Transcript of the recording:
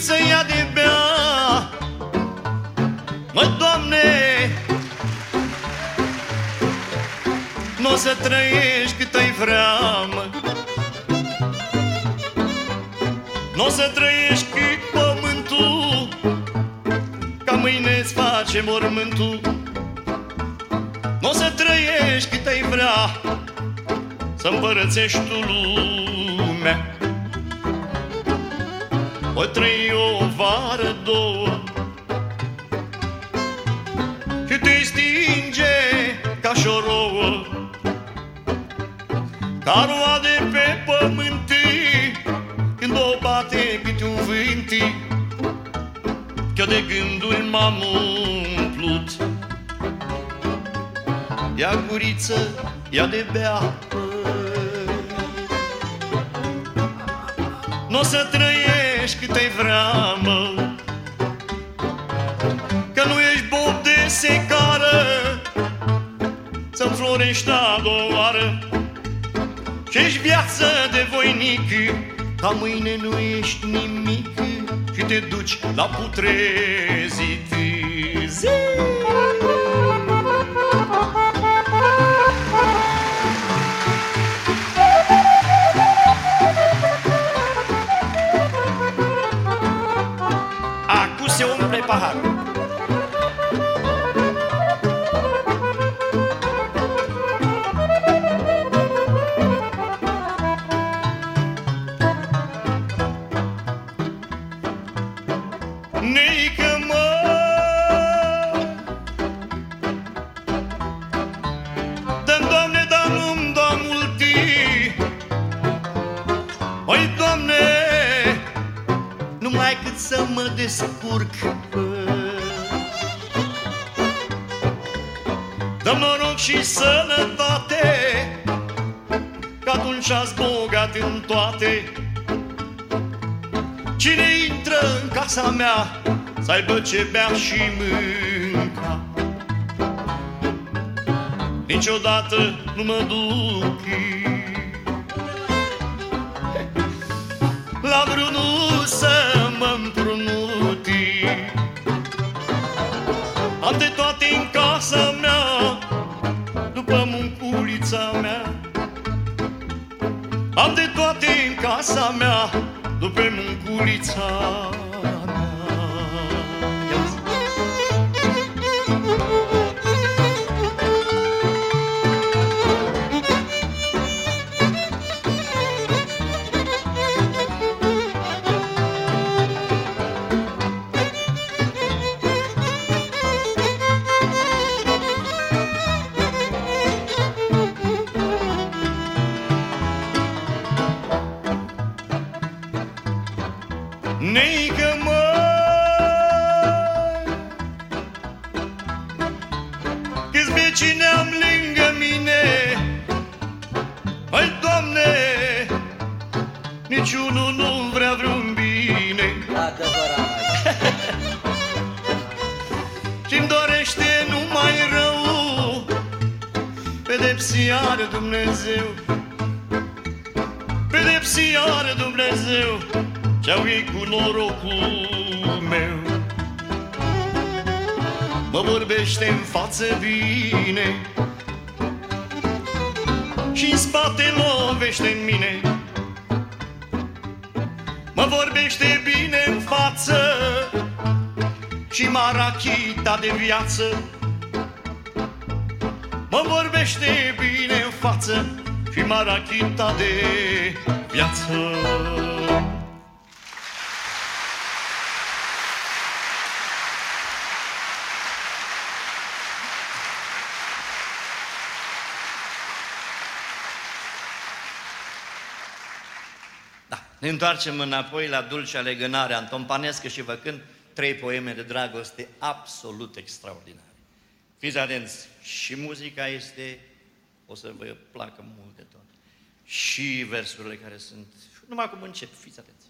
lămpiță ia de bea. Mă, Doamne, n-o să trăiești cât ai vrea, mă. N-o să trăiești cât pământul, ca mâine-ți face mormântul. N-o să trăiești cât ai vrea, să împărățești tu lumea. O trăi o vară, două, și te stinge ca și o rouă, ca roade pe pământii, când o bate câte un vântii. Că de gânduri m-am umplut. Ia guriță, ia de bea. N-o să trăiești cât ai vrea, mă, că nu ești bob de secară să-mi florești a doua oară. Și-ești viață de voinic, ca mâine nu ești nimic și te duci la putrezit. Zi! Acum se umple paharul. Nică, mă, dă-mi, Doamne, dar nu-mi da multi. Oi, Doamne, numai cât să mă descurc. Dă-mi noroc și sănătate, că atunci-ați bogat în toate. Cine intră în casa mea, să aibă ce bea și mânca. Niciodată nu mă duc la vreunul să mă împrumuti. Am de toate în casa mea, după munculița mea. Am de toate în casa mea, după munculița mea. Nică, mă, câți vecini am lângă mine. Hai, Doamne, niciunul nu vrea vreun bine. Și-mi dorește numai rău, pedepsi-ară Dumnezeu, pedepsi-ară Dumnezeu, ce-au ei cu norocul meu. Mă vorbește în față bine și în spate lovește în mine. Mă vorbește bine în față și marachita de viață. Mă vorbește bine în față și marachita de viață. Ne întoarcem înapoi la Dulcea Legănare, Anton Panescă, și vă cânt 3 poeme de dragoste absolut extraordinare. Fiți atenți, și muzica este, o să vă placă mult de tot, și versurile care sunt, numai cum încep, fiți atenți.